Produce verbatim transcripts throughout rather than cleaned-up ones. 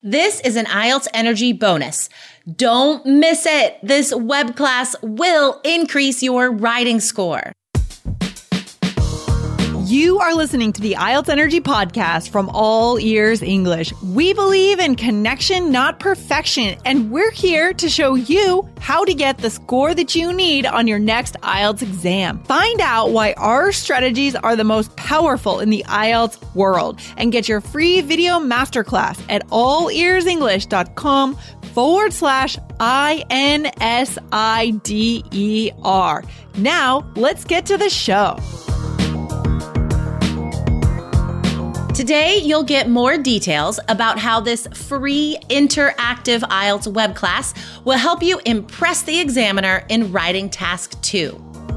This is an I E L T S Energy bonus. Don't miss it. This web class will increase your writing score. You are listening to the I E L T S Energy podcast from All Ears English. We believe in connection, not perfection, and we're here to show you how to get the score that you need on your next I E L T S exam. Find out why our strategies are the most powerful in the I E L T S world and get your free video masterclass at allearsenglish.com forward slash I N S I D E R. Now, let's get to the show. Today, you'll get more details about how this free interactive I E L T S web class will help you impress the examiner in writing task two.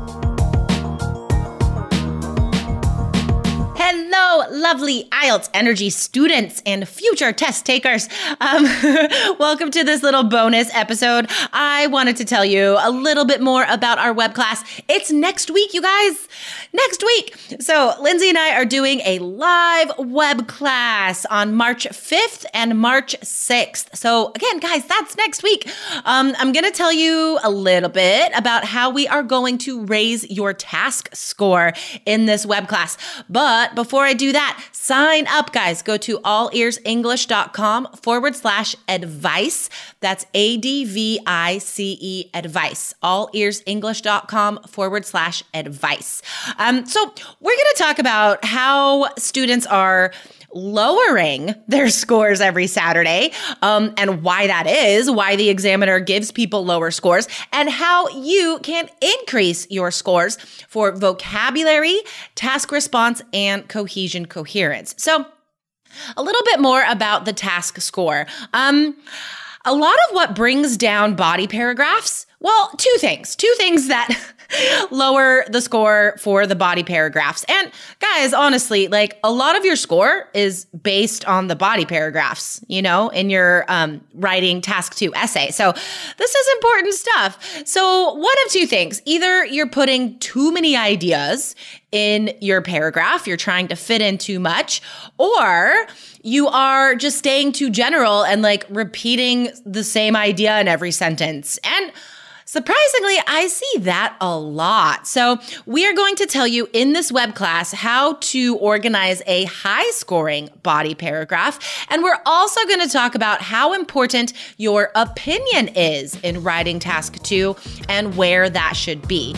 Hello, lovely I E L T S Energy students and future test takers. Um, welcome to this little bonus episode. I wanted to tell you a little bit more about our web class. It's next week, you guys. Next week. So Lindsay and I are doing a live web class on March fifth and March sixth. So again, guys, that's next week. Um, I'm going to tell you a little bit about how we are going to raise your task score in this web class. But before I do that, sign up, guys. Go to allearsenglish.com forward slash advice. That's A D V I C E advice. Allearsenglish.com forward slash advice. Um, so we're going to talk about how students are lowering their scores every Saturday, um, and why that is, why the examiner gives people lower scores, and how you can increase your scores for vocabulary, task response, and cohesion coherence. So a little bit more about the task score. Um, a lot of what brings down body paragraphs, well, two things, two things that lower the score for the body paragraphs. And guys, honestly, like a lot of your score is based on the body paragraphs, you know, in your um, writing task two essay. So this is important stuff. So one of two things, either you're putting too many ideas in your paragraph, you're trying to fit in too much, or you are just staying too general and like repeating the same idea in every sentence. And surprisingly, I see that a lot. So we are going to tell you in this web class how to organize a high-scoring body paragraph. And we're also going to talk about how important your opinion is in writing task two and where that should be.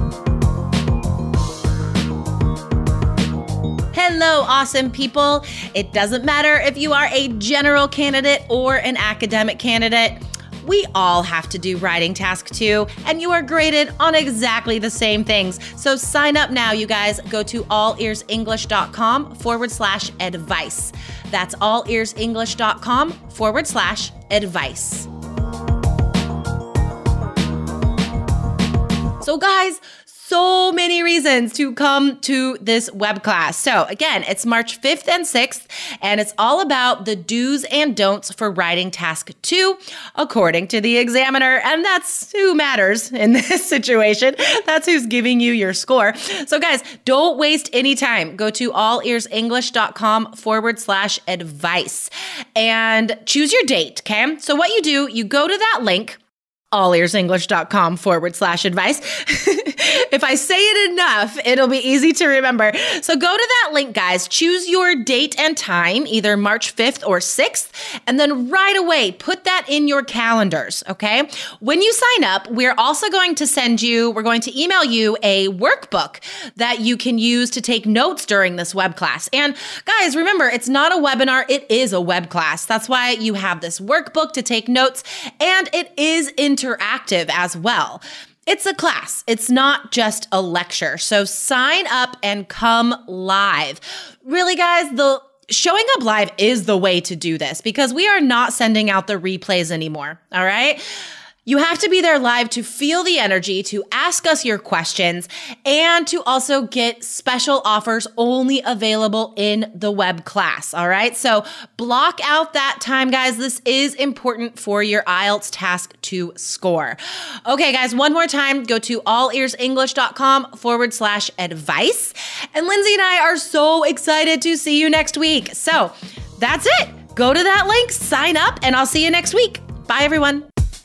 Hello, awesome people. It doesn't matter if you are a general candidate or an academic candidate. We all have to do writing task two, and you are graded on exactly the same things. So sign up now, you guys. Go to allearsenglish.com forward slash advice. That's allearsenglish.com forward slash advice. So guys, so many reasons to come to this web class. So again, it's March fifth and sixth, and it's all about the do's and don'ts for writing task two, according to the examiner. And that's who matters in this situation. That's who's giving you your score. So guys, don't waste any time. Go to allearsenglish.com forward slash advice and choose your date, okay? So what you do, you go to that link, allearsenglish.com forward slash advice. If I say it enough, it'll be easy to remember. So go to that link, guys. Choose your date and time, either March fifth or sixth, and then right away, put that in your calendars, okay? When you sign up, we're also going to send you, we're going to email you a workbook that you can use to take notes during this web class. And guys, remember, it's not a webinar, it is a web class. That's why you have this workbook to take notes, and it is interactive as well. It's a class. It's not just a lecture. So sign up and come live. Really, guys, the showing up live is the way to do this because we are not sending out the replays anymore. All right. You have to be there live to feel the energy, to ask us your questions, and to also get special offers only available in the web class, all right? So block out that time, guys. This is important for your I E L T S Task two score. Okay, guys, one more time, go to allearsenglish.com forward slash advice. And Lindsay and I are so excited to see you next week. So that's it. Go to that link, sign up, and I'll see you next week. Bye, everyone.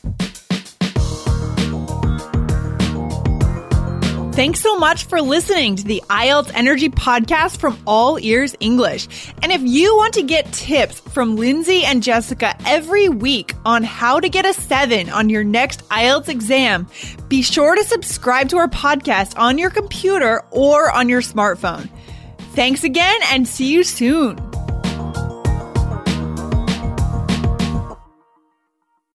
Thanks so much for listening to the I E L T S Energy Podcast from All Ears English. And if you want to get tips from Lindsay and Jessica every week on how to get a seven on your next I E L T S exam, be sure to subscribe to our podcast on your computer or on your smartphone. Thanks again and see you soon.